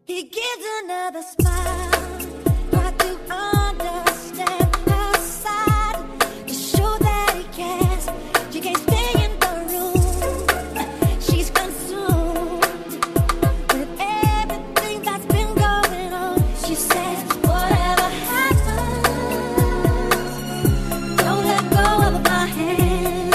He gives another smile, try to understand her side, to show that he cares. She can't stay in the room, she's consumed with everything that's been going on. She says, whatever happens, don't let go of my hand.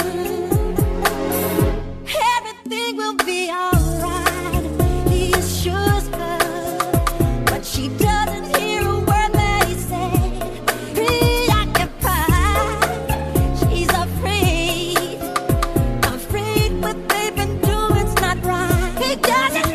Everything will be alright, he assures her. She doesn't hear a word that he said. Preoccupied, she's afraid what they've been doing's not right. He doesn't